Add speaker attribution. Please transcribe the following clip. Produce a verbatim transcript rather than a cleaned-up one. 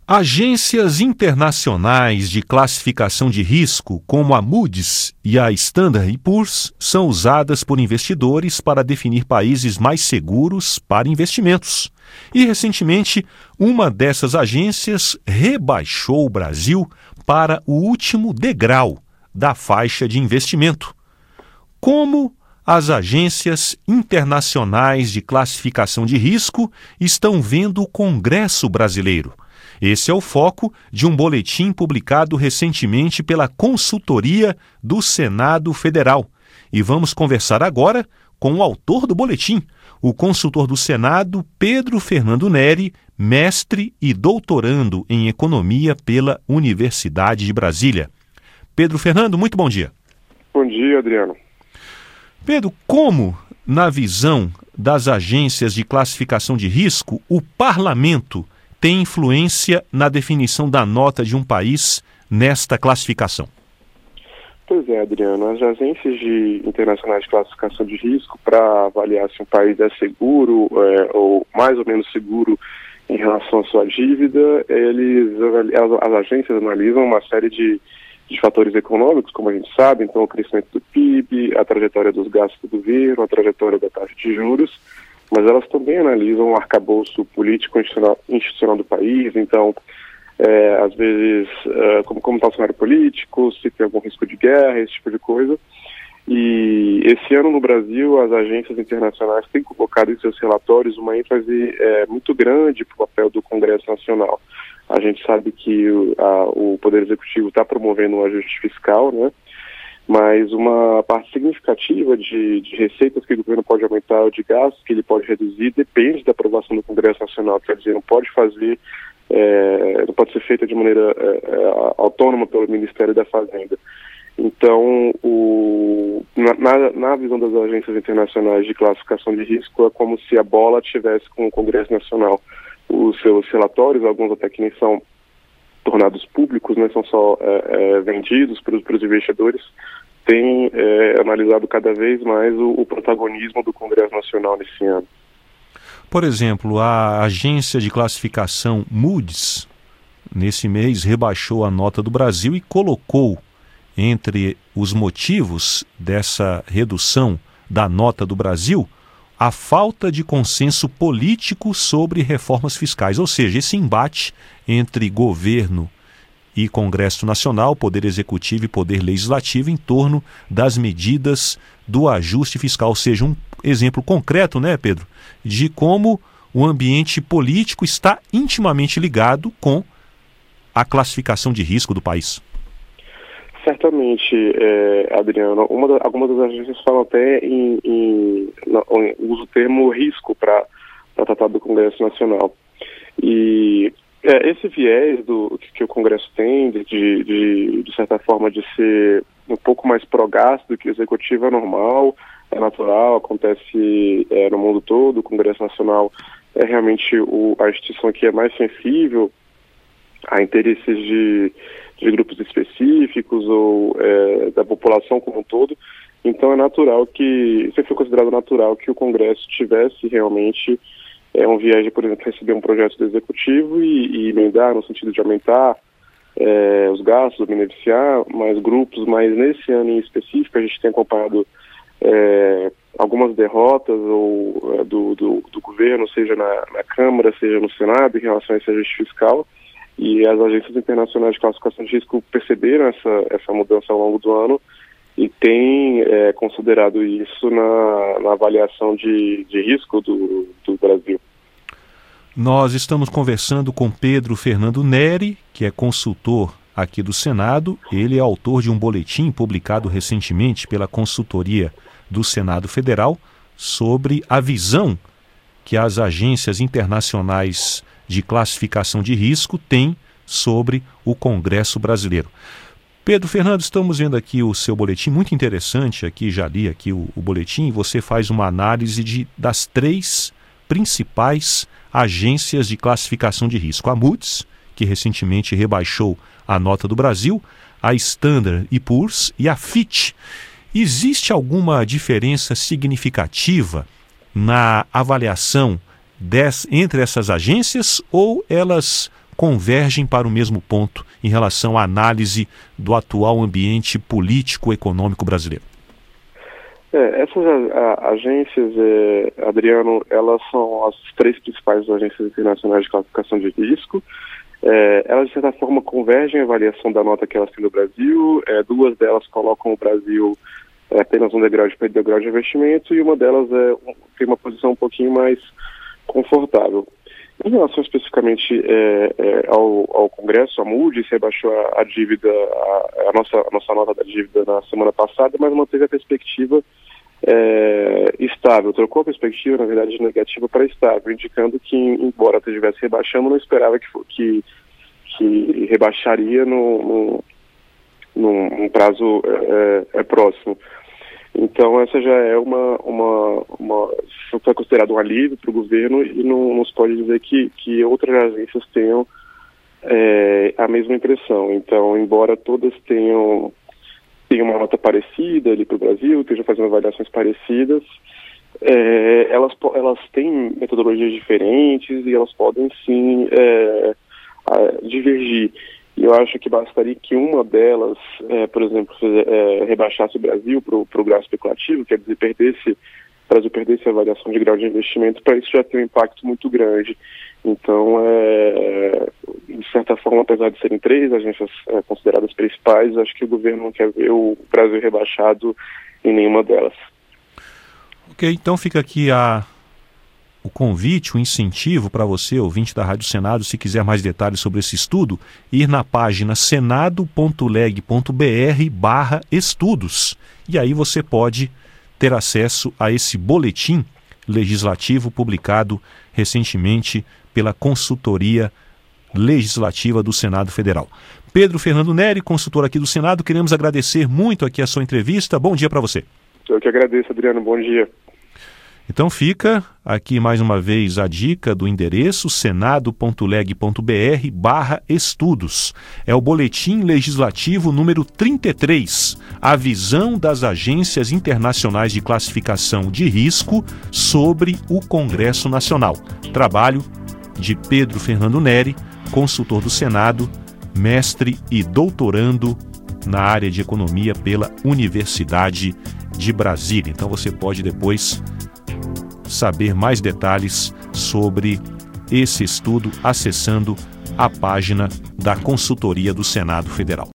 Speaker 1: Agências internacionais de classificação de risco, como a Moody's e a Standard and Poor's, são usadas por investidores para definir países mais seguros para investimentos. E, recentemente, uma dessas agências rebaixou o Brasil para o último degrau da faixa de investimento. Como as agências internacionais de classificação de risco estão vendo o Congresso brasileiro? Esse é o foco de um boletim publicado recentemente pela Consultoria do Senado Federal. E vamos conversar agora com o autor do boletim, o consultor do Senado, Pedro Fernando Neri, mestre e doutorando em Economia pela Universidade de Brasília. Pedro Fernando, muito bom dia.
Speaker 2: Bom dia, Adriano.
Speaker 1: Pedro, como, na visão das agências de classificação de risco, o parlamento tem influência na definição da nota de um país nesta classificação?
Speaker 2: Pois é, Adriano, as agências de, internacionais de classificação de risco, para avaliar se um país é seguro é, ou mais ou menos seguro em relação à sua dívida, eles, as, as agências analisam uma série de, de fatores econômicos, como a gente sabe, então o crescimento do P I B, a trajetória dos gastos do governo, a trajetória da taxa de juros, mas elas também analisam o arcabouço político institucional, institucional do país, então, é, às vezes, é, como, como está o cenário político, se tem algum risco de guerra, esse tipo de coisa. E esse ano no Brasil, as agências internacionais têm colocado em seus relatórios uma ênfase é, muito grande para o papel do Congresso Nacional. A gente sabe que o, a, o Poder Executivo está promovendo um ajuste fiscal, né? Mas uma parte significativa de, de receitas que o governo pode aumentar ou de gastos que ele pode reduzir depende da aprovação do Congresso Nacional, quer dizer, não pode fazer, é, não pode ser feita de maneira é, autônoma pelo Ministério da Fazenda. Então, o, na, na visão das agências internacionais de classificação de risco, é como se a bola estivesse com o Congresso Nacional. Os seus relatórios, alguns até que nem são tornados públicos, né, são só é, é, vendidos para os investidores, tem é, analisado cada vez mais o, o protagonismo do Congresso Nacional nesse ano.
Speaker 1: Por exemplo, a agência de classificação Moody's, nesse mês, rebaixou a nota do Brasil e colocou entre os motivos dessa redução da nota do Brasil a falta de consenso político sobre reformas fiscais, ou seja, esse embate entre governo e Congresso Nacional, Poder Executivo e Poder Legislativo em torno das medidas do ajuste fiscal, ou seja, um exemplo concreto, né, Pedro, de como o ambiente político está intimamente ligado com a classificação de risco do país.
Speaker 2: Certamente, é, Adriano, uma da, algumas das agências falam até em, em, em uso o termo risco para tratar do Congresso Nacional. E é, esse viés do, que o Congresso tem, de, de, de certa forma, de ser um pouco mais pró-gasto do que o Executivo é normal, é natural, acontece é, no mundo todo. O Congresso Nacional é realmente o, a instituição que é mais sensível a interesses de, de grupos específicos ou é, da população como um todo. Então é natural que, sempre foi considerado natural que o Congresso tivesse realmente é, um viés de, por exemplo, receber um projeto do Executivo e, e emendar no sentido de aumentar é, os gastos, beneficiar mais grupos, mas nesse ano em específico a gente tem acompanhado é, algumas derrotas ou, é, do, do, do governo, seja na, na Câmara, seja no Senado, em relação a esse ajuste fiscal. E as agências internacionais de classificação de risco perceberam essa, essa mudança ao longo do ano e têm é, considerado isso na, na avaliação de, de risco do, do Brasil.
Speaker 1: Nós estamos conversando com Pedro Fernando Neri, que é consultor aqui do Senado. Ele é autor de um boletim publicado recentemente pela Consultoria do Senado Federal sobre a visão que as agências internacionais de classificação de risco têm sobre o Congresso brasileiro. Pedro Fernando, estamos vendo aqui o seu boletim, muito interessante, aqui já li aqui o, o boletim, você faz uma análise de, das três principais agências de classificação de risco. A Moody's, que recentemente rebaixou a nota do Brasil, a Standard and Poor's e a Fitch. Existe alguma diferença significativa na avaliação Des, entre essas agências, ou elas convergem para o mesmo ponto em relação à análise do atual ambiente político-econômico brasileiro?
Speaker 2: É, essas a, a, agências, é, Adriano, elas são as três principais agências internacionais de classificação de risco. É, elas, de certa forma, convergem a avaliação da nota que elas têm no Brasil. É, duas delas colocam o Brasil é, apenas um degrau de, degrau de investimento e uma delas é, um, tem uma posição um pouquinho mais confortável. Em relação especificamente é, é, ao, ao Congresso, a Moody's rebaixou a, a dívida, a, a, nossa, a nossa nota da dívida na semana passada, mas manteve a perspectiva é, estável, trocou a perspectiva, na verdade, de negativa para estável, indicando que, embora estivesse rebaixando, não esperava que, que, que rebaixaria no, no, num prazo é, é, próximo. Então, essa já é uma, uma, uma foi considerado um alívio para o governo e não, não se pode dizer que, que outras agências tenham é, a mesma impressão. Então, embora todas tenham, tenham uma nota parecida ali para o Brasil, estejam fazendo avaliações parecidas, é, elas, elas têm metodologias diferentes e elas podem sim é, a, divergir. E eu acho que bastaria que uma delas, é, por exemplo, é, rebaixasse o Brasil para o grau especulativo, quer dizer, perdesse, o Brasil perdesse a avaliação de grau de investimento, para isso já ter um impacto muito grande. Então, é, de certa forma, apesar de serem três agências é, consideradas principais, acho que o governo não quer ver o Brasil rebaixado em nenhuma delas.
Speaker 1: Ok, então fica aqui a... o convite, o incentivo para você, ouvinte da Rádio Senado, se quiser mais detalhes sobre esse estudo, ir na página senado.leg.br barra estudos. E aí você pode ter acesso a esse boletim legislativo publicado recentemente pela Consultoria Legislativa do Senado Federal. Pedro Fernando Neri, consultor aqui do Senado, queremos agradecer muito aqui a sua entrevista. Bom dia para você.
Speaker 2: Eu que agradeço, Adriano. Bom dia.
Speaker 1: Então fica aqui mais uma vez a dica do endereço senado.leg.br barra estudos. É o boletim legislativo número trinta e três, a visão das agências internacionais de classificação de risco sobre o Congresso Nacional. Trabalho de Pedro Fernando Neri, consultor do Senado, mestre e doutorando na área de economia pela Universidade de Brasília. Então você pode depois saber mais detalhes sobre esse estudo acessando a página da Consultoria do Senado Federal.